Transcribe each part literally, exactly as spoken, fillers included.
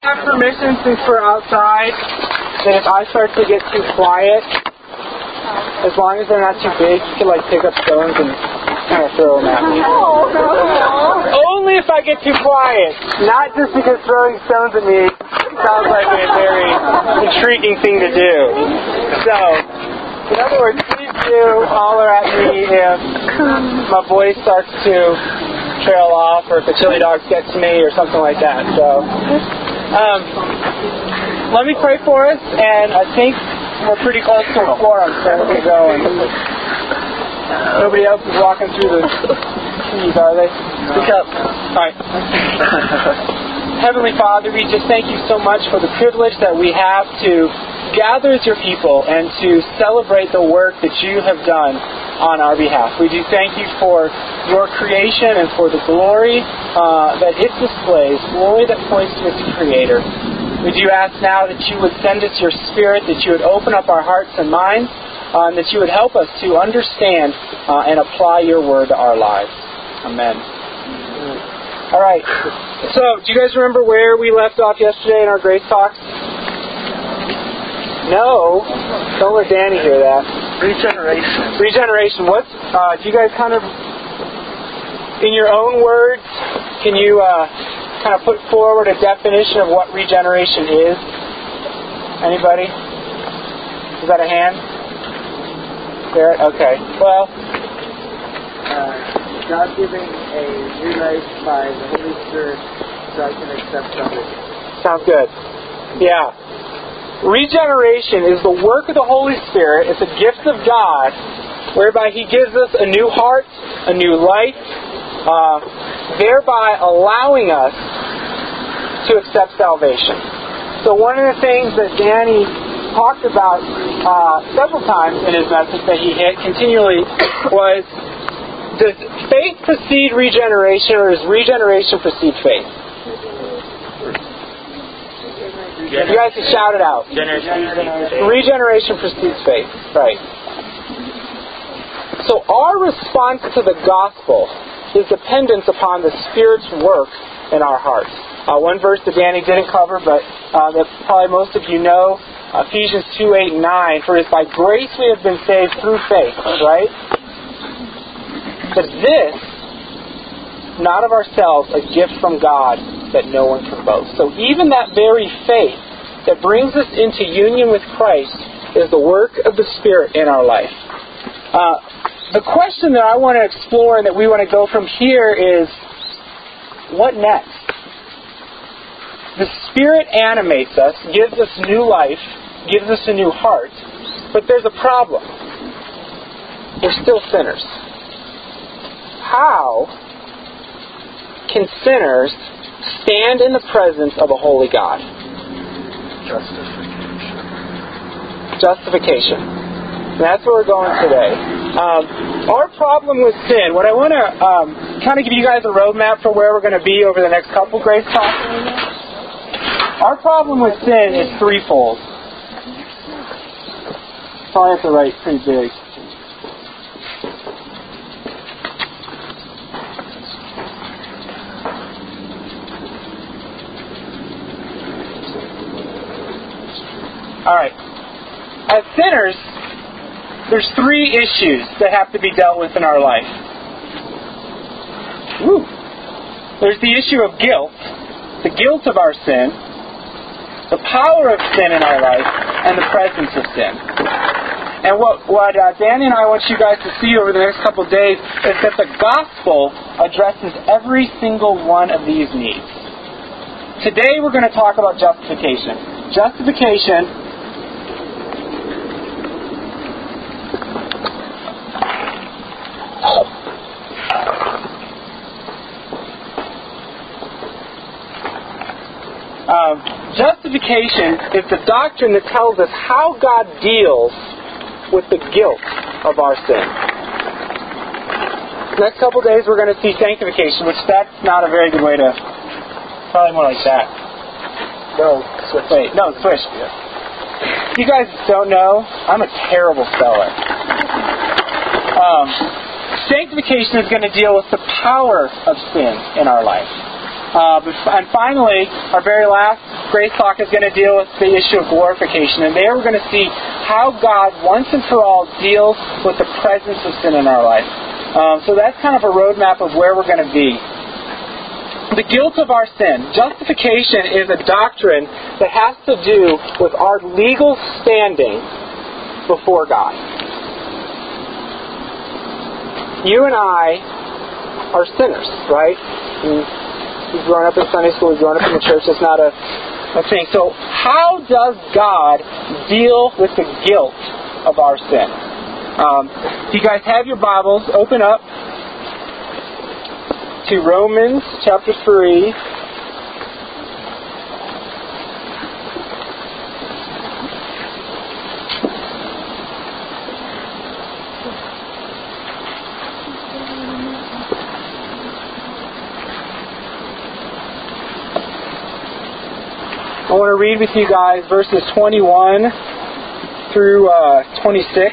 have permission, since we're outside, that if I start to get too quiet, as long as they're not too big, you can like pick up stones and kind of throw them at me. Oh, no. Only if I get too quiet. Not just because throwing stones at me sounds like a very intriguing thing to do. So, in other words, please do holler at me if my voice starts to trail off, or if the chili dogs get to me, or something like that. So, um, let me pray for us, and I think we're pretty close to a quorum, so we're going to go. And nobody else is walking through the keys, are they? Speak up. All right. Heavenly Father, we just thank you so much for the privilege that we have to gather as your people and to celebrate the work that you have done on our behalf. We do thank you for your creation and for the glory uh, that it displays, glory that points to its Creator. We do ask now that you would send us your Spirit, that you would open up our hearts and minds, uh, and that you would help us to understand uh, and apply your word to our lives. Amen. All right. So, do you guys remember where we left off yesterday in our Grace Talks? No. Don't let Danny hear that. Regeneration. Regeneration. What's, uh, do you guys kind of, in your own words, can you uh, kind of put forward a definition of what regeneration is? Anybody? Is that a hand? There? Okay. Well, Uh, God giving a new life by the Holy Spirit so I can accept salvation. sounds good. Yeah. Regeneration is the work of the Holy Spirit. It's a gift of God whereby He gives us a new heart, a new life, uh, thereby allowing us to accept salvation. So one of the things that Danny talked about uh, several times in his message that he hit continually was, does faith precede regeneration, or does regeneration precede faith? You guys can shout it out. Generation. Regeneration precedes faith. Right. So our response to the gospel is dependent upon the Spirit's work in our hearts. Uh, one verse that Danny didn't cover, but uh, that probably most of you know, Ephesians two, eight, and nine. For it is by grace we have been saved through faith. Right? But this, not of ourselves, a gift from God, that no one can boast. So even that very faith that brings us into union with Christ is the work of the Spirit in our life. Uh, the question that I want to explore and that we want to go from here is, what next? The Spirit animates us, gives us new life, gives us a new heart, but there's a problem. We're still sinners. How can sinners stand in the presence of a holy God? Justification. Justification. And that's where we're going today. Um, our problem with sin, what I want to um, kind of give you guys a roadmap for where we're going to be over the next couple Grace Talks. Our problem with sin is threefold. Probably have to write pretty big. Alright. As sinners, there's three issues that have to be dealt with in our life. Woo. There's the issue of guilt, the guilt of our sin, the power of sin in our life, and the presence of sin. And what, what uh, Danny and I want you guys to see over the next couple of days is that the gospel addresses every single one of these needs. Today we're going to talk about justification. Justification Um, justification is the doctrine that tells us how God deals with the guilt of our sin. Next couple days we're going to see sanctification, which that's not a very good way to... Probably more like that. No, switch. Wait, no, switch. Yeah. You guys don't know, I'm a terrible speller. Um, sanctification is going to deal with the power of sin in our life. Uh, and finally, our very last Grace Talk is going to deal with the issue of glorification. And there we're going to see how God, once and for all, deals with the presence of sin in our life. Um, so that's kind of a roadmap of where we're going to be. The guilt of our sin. Justification is a doctrine that has to do with our legal standing before God. You and I are sinners, right? And we've grown up in Sunday school, we've grown up in the church. It's not a, a thing. So how does God deal with the guilt of our sin? Um, if you guys have your Bibles, open up to Romans chapter three. I want to read with you guys verses twenty-one through uh, twenty-six.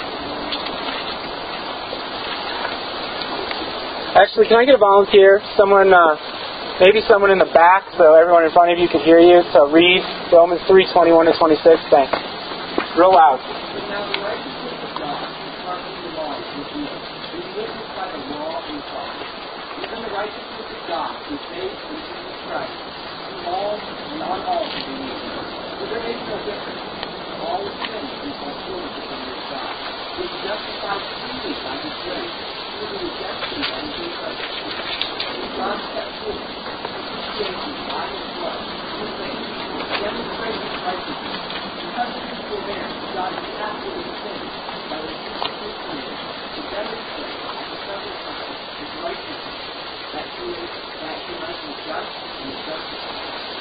Actually, can I get a volunteer? Someone, uh, maybe someone in the back, so everyone in front of you can hear you. So read Romans three, twenty-one to twenty-six. Thanks. Real loud. Now the righteousness of God, apart from the law, is revealed, is witnessed by the law and prophets. Even the righteousness of God, through faith in Jesus Christ, to all and on all who believe. For there is no difference. All the sins and fall short of the glory of God. He is justified freely by His grace, through the redemption by His new covenant. God set forth propitiation by His blood, through faith, to demonstrate His righteousness. Because of His forbearance, God has acted in sin by reducing His command to demonstrate at the present time His righteousness, that He is that He might be just and justified.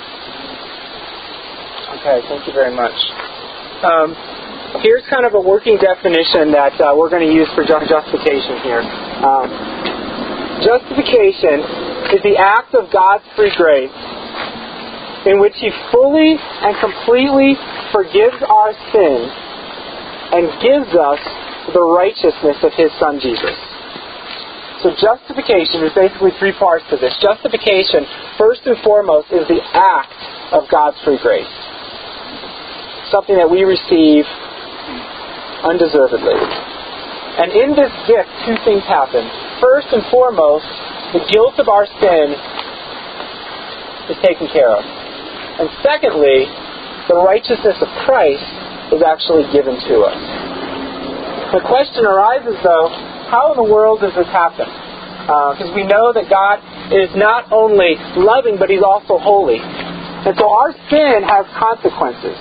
Okay, thank you very much. Um, here's kind of a working definition that uh, we're going to use for justification here. Um, justification is the act of God's free grace in which He fully and completely forgives our sins and gives us the righteousness of His Son Jesus. So justification, there's basically three parts to this. Justification, first and foremost, is the act of God's free grace. Something that we receive undeservedly. And in this gift, two things happen. First and foremost, the guilt of our sin is taken care of. And secondly, the righteousness of Christ is actually given to us. The question arises, though, how in the world does this happen? Because uh, we know that God is not only loving, but He's also holy. And so our sin has consequences.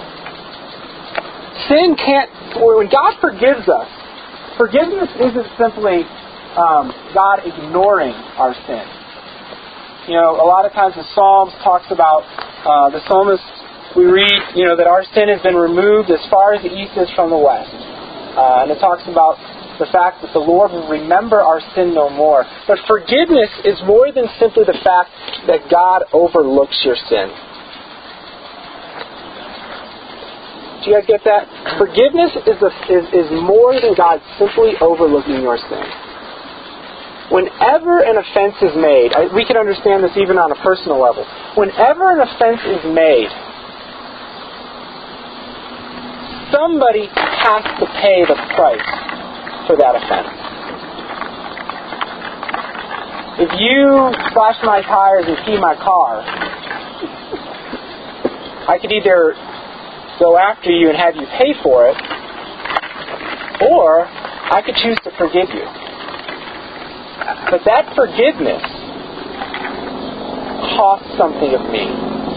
Sin can't, when God forgives us, forgiveness isn't simply um, God ignoring our sin. You know, a lot of times the Psalms talks about, uh, the psalmist, we read, you know, that our sin has been removed as far as the east is from the west. Uh, and it talks about the fact that the Lord will remember our sin no more. But forgiveness is more than simply the fact that God overlooks your sin. Do you guys get that? Forgiveness is, a, is, is more than God simply overlooking your sin. Whenever an offense is made, we can understand this even on a personal level. Whenever an offense is made, somebody has to pay the price for that offense. If you slash my tires and key my car, I could either go after you and have you pay for it, or I could choose to forgive you. But that forgiveness costs something of me.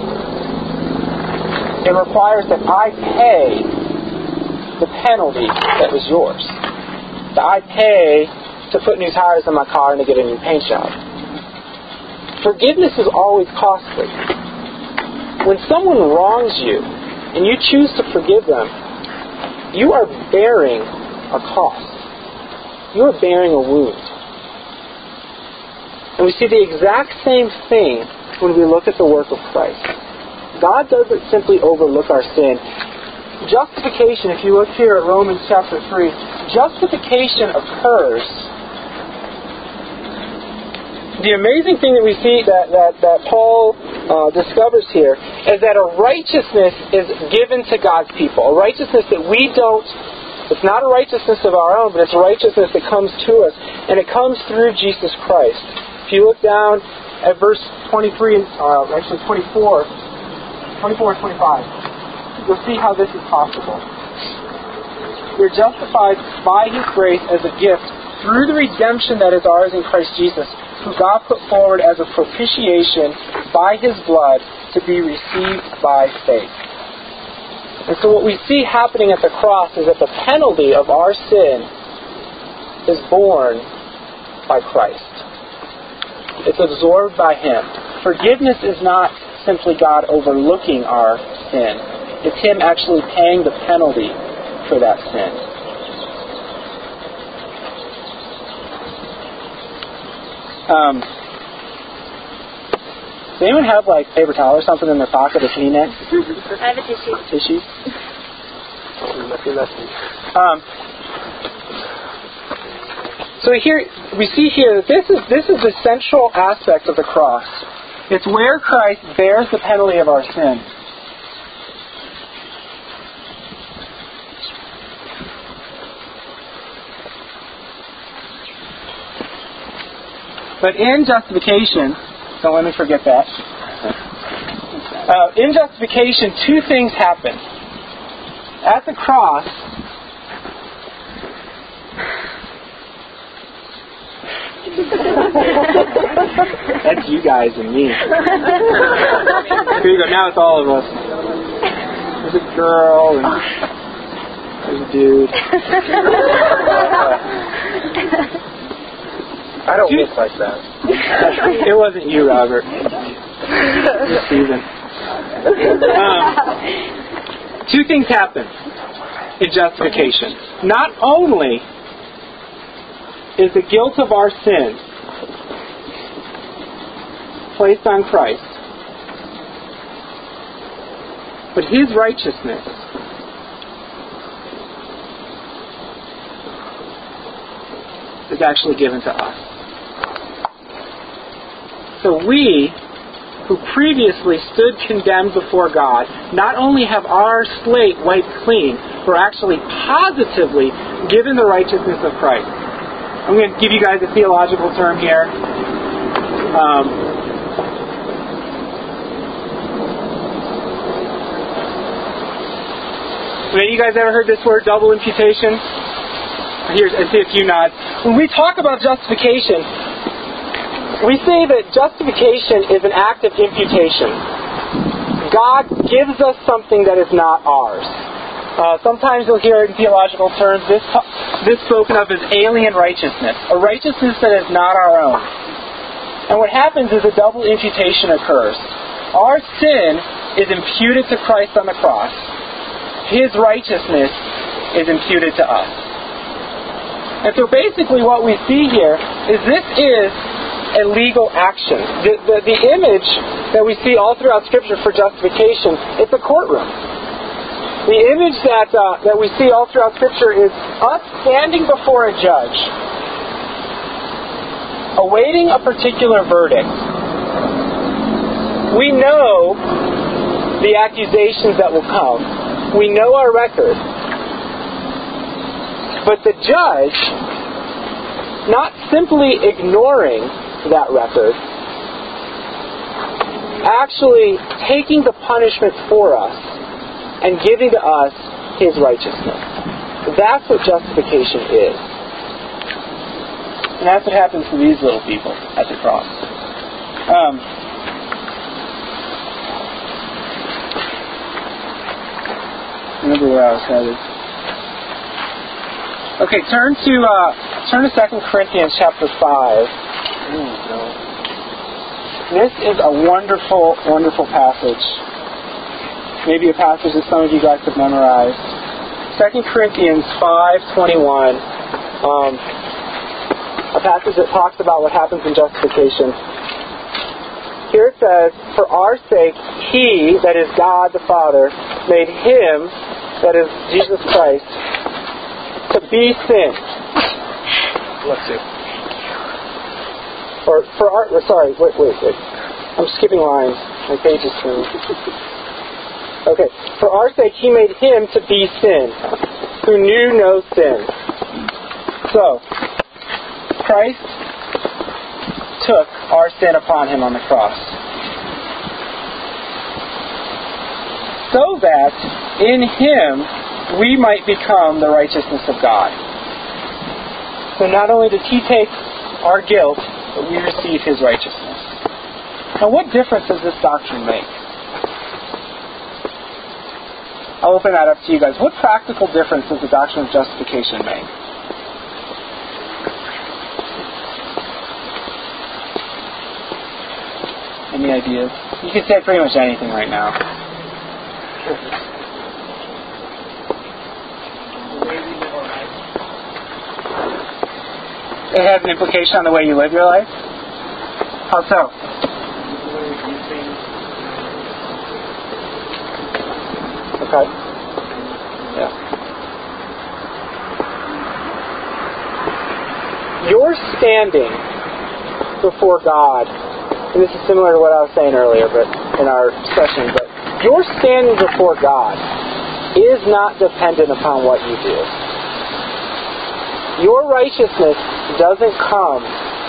It requires that I pay the penalty that was yours. That I pay to put new tires on my car and to get a new paint job. Forgiveness is always costly. When someone wrongs you, and you choose to forgive them, you are bearing a cost. You are bearing a wound. And we see the exact same thing when we look at the work of Christ. God doesn't simply overlook our sin. Justification, if you look here at Romans chapter three, justification occurs the amazing thing that we see that, that, that Paul uh, discovers here is that a righteousness is given to God's people. A righteousness that we don't, it's not a righteousness of our own, but it's a righteousness that comes to us. And it comes through Jesus Christ. If you look down at verse twenty-three, uh, actually twenty-four, twenty-four and twenty-five, you'll see how this is possible. We're justified by His grace as a gift through the redemption that is ours in Christ Jesus, who God put forward as a propitiation by His blood to be received by faith. And so what we see happening at the cross is that the penalty of our sin is borne by Christ. It's absorbed by Him. Forgiveness is not simply God overlooking our sin. It's Him actually paying the penalty for that sin. Um, does anyone have like paper towel or something in their pocket, a Kleenex? I have a tissue. Tissues? Um, so here we see here that this is this is the central aspect of the cross. It's where Christ bears the penalty of our sin. But in justification, don't let me forget that. Uh, in justification, two things happen. At the cross, that's you guys and me. Here you go. Now it's all of us. There's a girl and there's a dude. I don't look like that. It wasn't you, Robert. It was Stephen. Um, two things happen in justification. Not only is the guilt of our sin placed on Christ, but His righteousness is actually given to us. So we, who previously stood condemned before God, not only have our slate wiped clean, we're actually positively given the righteousness of Christ. I'm going to give you guys a theological term here. Um, have you guys ever heard this word, double imputation? Here's, I see a few nods. When we talk about justification, we say that justification is an act of imputation. God gives us something that is not ours. Uh, sometimes you'll hear in theological terms this, this spoken of as alien righteousness, a righteousness that is not our own. And what happens is a double imputation occurs. Our sin is imputed to Christ on the cross. His righteousness is imputed to us. And so basically what we see here is this is a legal action. The, the, the image that we see all throughout Scripture for justification, it's a courtroom. The image that, uh, that we see all throughout Scripture is us standing before a judge, awaiting a particular verdict. We know the accusations that will come. We know our record. But the judge, not simply ignoring that record, actually taking the punishment for us and giving to us His righteousness. That's what justification is. And that's what happens to these little people at the cross. Um, remember where I was headed. Okay, turn to uh, turn to Second Corinthians chapter five. This is a wonderful, wonderful passage. Maybe a passage that some of you guys have memorized. Second Corinthians five twenty-one. Um, a passage that talks about what happens in justification. Here it says, "For our sake, He, that is God the Father, made Him, that is Jesus Christ, to be sin." Bless you. or for our, sorry, wait, wait, wait. I'm skipping lines. My page is turned. Okay. For our sake, He made Him to be sin, who knew no sin. So, Christ took our sin upon Him on the cross, so that in Him we might become the righteousness of God. So not only did He take our guilt, but we receive His righteousness. Now, what difference does this doctrine make? I'll open that up to you guys. What practical difference does the doctrine of justification make? Any ideas? You can say pretty much anything right now. It has an implication on the way you live your life? How so? Okay. Yeah. Your standing before God, and this is similar to what I was saying earlier, but in our session, but your standing before God is not dependent upon what you do. Your righteousness doesn't come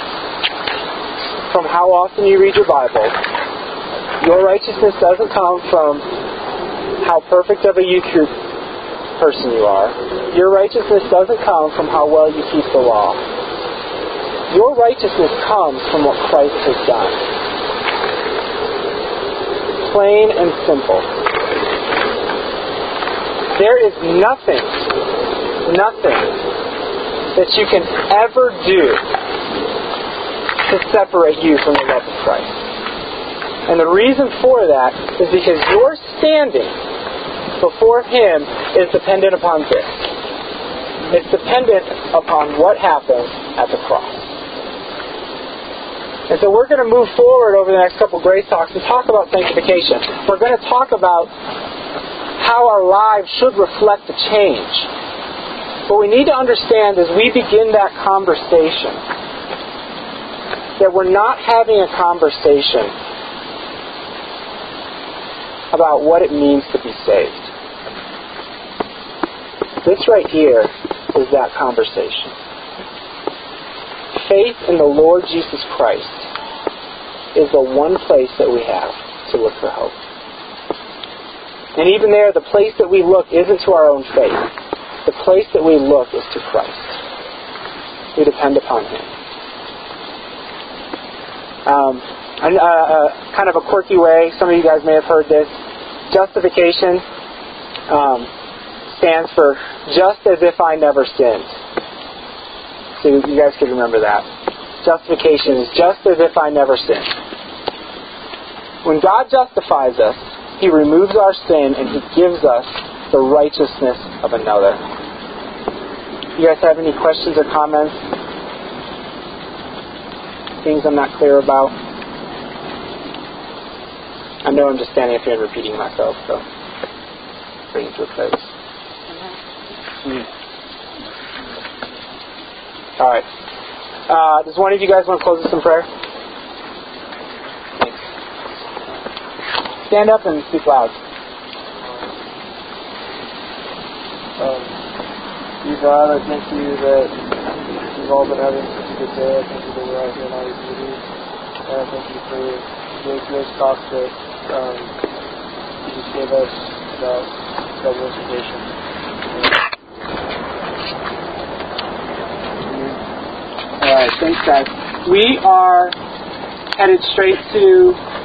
from how often you read your Bible. Your righteousness doesn't come from how perfect of a youth group person you are. Your righteousness doesn't come from how well you keep the law. Your righteousness comes from what Christ has done. Plain and simple. There is nothing, nothing that you can ever do to separate you from the love of Christ. And the reason for that is because your standing before Him is dependent upon this. It's dependent upon what happened at the cross. And so we're going to move forward over the next couple of grace talks and talk about sanctification. We're going to talk about how our lives should reflect the change. What we need to understand as we begin that conversation, that we're not having a conversation about what it means to be saved. This right here is that conversation. Faith in the Lord Jesus Christ is the one place that we have to look for hope. And even there, the place that we look isn't to our own faith. The place that we look is to Christ. We depend upon Him. Um, and, uh, uh, kind of a quirky way, some of you guys may have heard this, justification um, stands for just as if I never sinned. So you guys can remember that. Justification is just as if I never sinned. When God justifies us, He removes our sin and He gives us the righteousness of another. You guys have any questions or comments? Things I'm not clear about? I know I'm just standing up here and repeating myself, so bring it to a close. Mm. All right. Uh, does one of you guys want to close this in prayer? Thanks. Stand up and speak loud. Um, you God, I thank you that you've all been having such a good day. I thank you that we're out here in all your beauty. And I thank you for the grace talk that um, you just gave us about justification. All right, thanks, guys. We are headed straight to